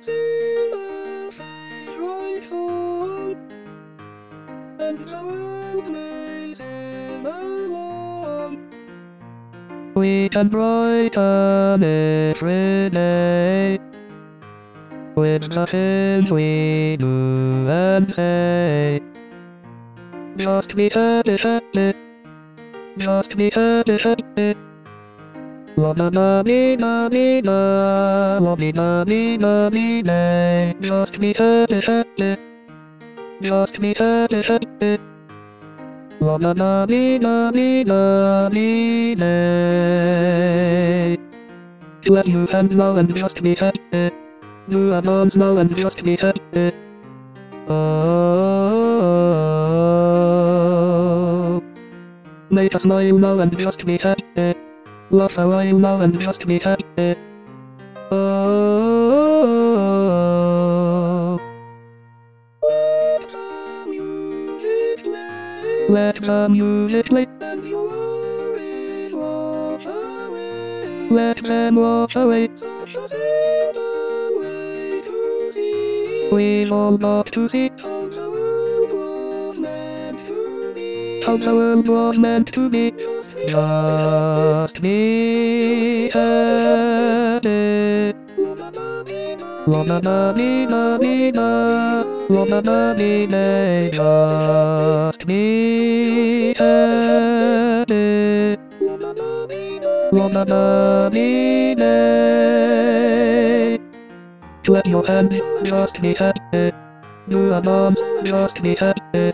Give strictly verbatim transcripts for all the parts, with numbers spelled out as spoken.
see the face right on, and the world may sail along. We can brighten every day with the things we do and say. Just be happy, happy. Just be happy, happy. La la la dee la dee la, la dee la dee la dee day. Just be happy, happy. Just be happy, happy. La la la dee la dee la dee day. Let you and now and just be happy. Do a dance now and just be happy. Oh, make a smile now and just be happy. Laugh a while now and just be happy. Oh, let the music play and your worries wash away. Let them wash away. We've all got to see how the world was meant to be. How the world was meant to be. Just be happy. La la la dee la dee la, la la la dee day. Just be happy. La la la dee day. Clap your hands, just be happy. Do a dance, just be happy.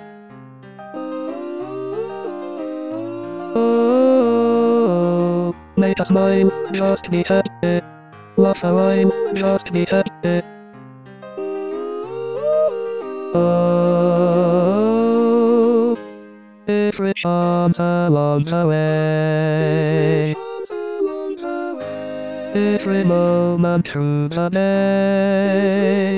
Oh, make a smile, just be happy. Laugh a while, just be happy. Oh, every chance along the way. Every moment through the day.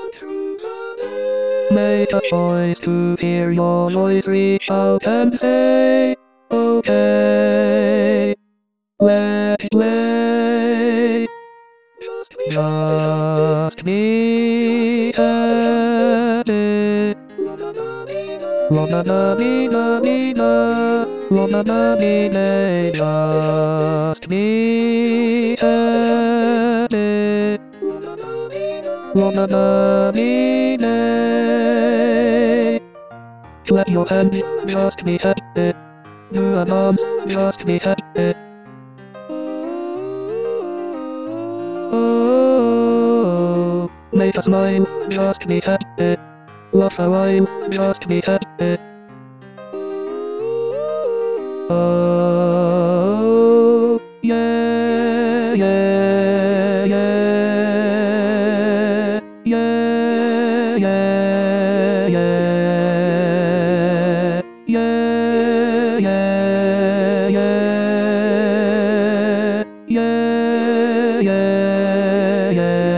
Make a choice to hear your voice reach out and say, okay, let's play. Just be happy. La la la dee la dee la, la la la dee day. Just be happy. La la la dee day. Clap your hands, just be happy. Do a dance, just be happy. Oh, make a smile, just be happy. Laugh a while, just be happy. Oh, yeah, yeah, yeah, yeah, yeah, yeah, yeah, yeah, yeah, yeah, yeah,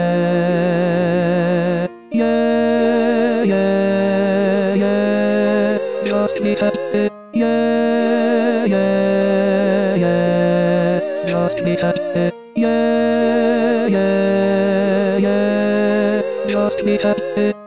yeah, yeah, yeah, just be happy. Yeah, yeah, yeah, just be happy. Yeah, yeah, yeah, just be happy.